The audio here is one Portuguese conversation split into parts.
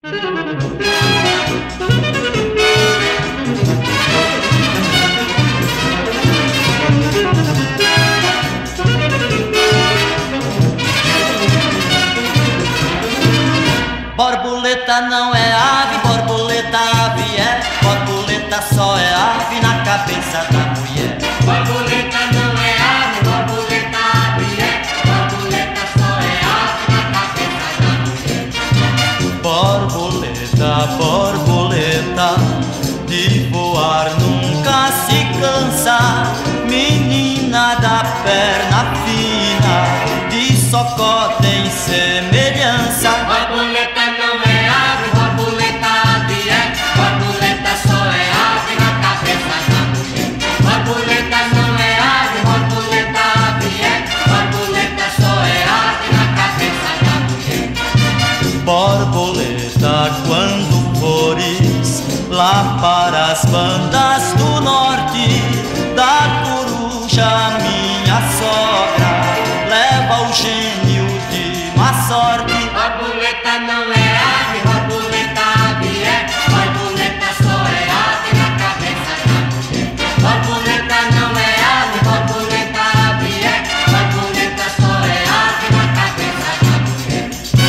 Borboleta não é ave, borboleta ave é. Borboleta só é ave na cabeça da mulher. Borboleta não é ave, borboleta ave é. Borboleta só é ave na cabeça da mulher. Borboleta, borboleta, de voar nunca se cansa. Menina da perna fina, de socó tem semelhança. Borboleta não é ave, borboleta ave é. Borboleta só é ave na cabeça da mulher. Borboleta não é ave, borboleta ave é. Borboleta só é ave na cabeça da mulher. Borboleta, quando fores lá para as bandas do norte, da coruja minha sogra, leva o gênio de má sorte. Borboleta não é ave, borboleta ave é. Borboleta só é ave na cabeça da mulher. Borboleta não é ave, borboleta ave é. Borboleta só é ave na cabeça da mulher.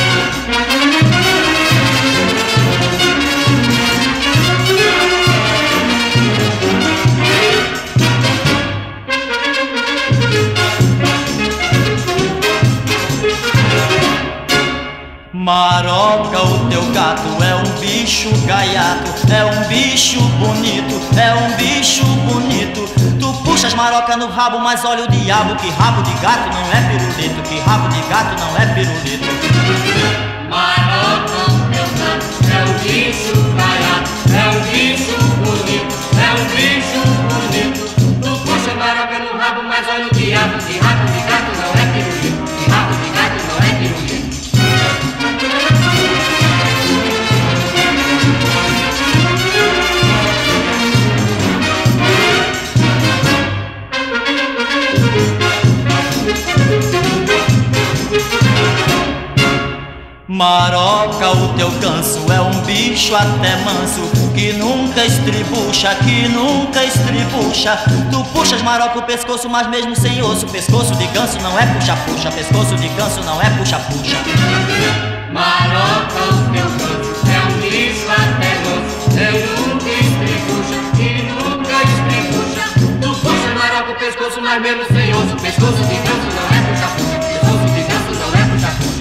Maroca, o teu gato é um bicho gaiato, é um bicho bonito, é um bicho bonito. Tu puxas maroca no rabo, mas olha o diabo, que rabo de gato não é pirulito, que rabo de gato não é pirulito. Maroca, o teu gato é um bicho gaiato, é um bicho bonito, é um bicho bonito. Tu puxa maroca no rabo, mas olha o diabo, que rabo de gato não é pirulito, que rabo de gato não é pirulito. Maroca, o teu ganso é um bicho até manso, que nunca estribucha, que nunca estribucha. Tu puxas maroca o pescoço, mas mesmo sem osso. Pescoço de ganso não é puxa-puxa, pescoço de ganso não é puxa-puxa. Maroca, o teu ganso é um bicho até manso, eu nunca estribucha, que nunca estribucha. Tu puxas maroca o pescoço, mas mesmo sem osso. Pescoço de ganso não é puxa-puxa, pescoço de ganso não é puxa-puxa.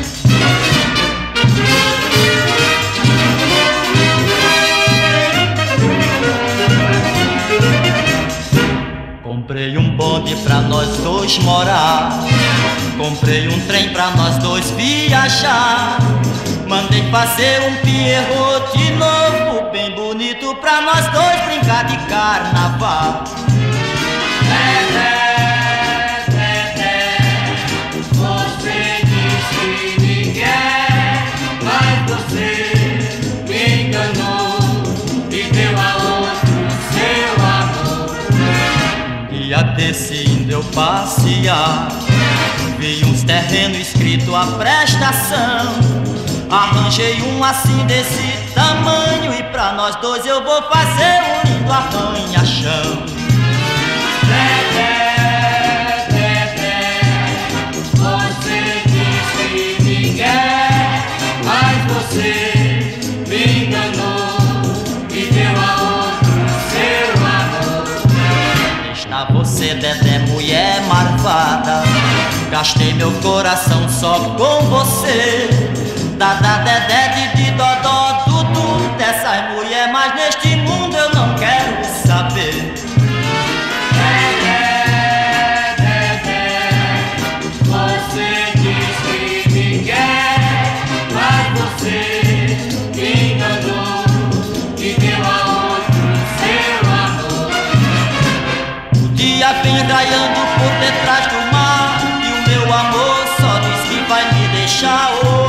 Comprei um bonde pra nós dois morar, comprei um trem pra nós dois viajar. Mandei fazer um Pierrot de novo, bem bonito, pra nós dois brincar de carnaval. Você disse que me quer, mas você me enganou e deu a outro seu amor. Um dia desse indo eu passear, vi uns terrenos escrito a prestação. Arranjei um assim desse tamanho, e pra nós dois eu vou fazer um lindo arranha-chão. Você disse que me quer, mas você me enganou e deu a outro seu amor. Está você, Dedé, mulher marvada, gastei meu coração só com você. Dada, Dedé, de dodó, Dudu, dessas mulher, mas neste mundo eu não quero saber. Você diz que me quer, mas você me enganou e deu a outro seu amor. O dia vem raiando por detrás do mar, e o meu amor só diz que vai me deixar.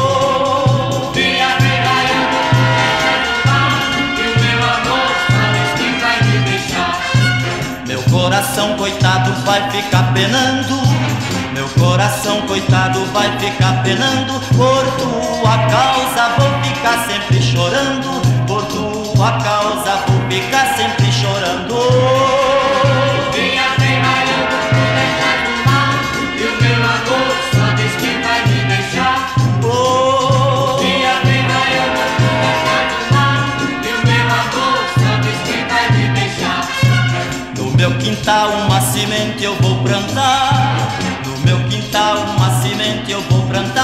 Coração coitado vai ficar penando, meu coração coitado vai ficar penando. Por tua causa vou ficar ficar sempre chorando, por tua causa vou ficar sempre chorando. O dia vem raiando por detrás do mar, e o meu amor só diz que vai me deixar. O dia vem raiando por detrás do mar, e o meu amor só diz que vai me deixar. No meu quintal uma semente eu vou plantar, no meu quintal uma semente eu vou plantar.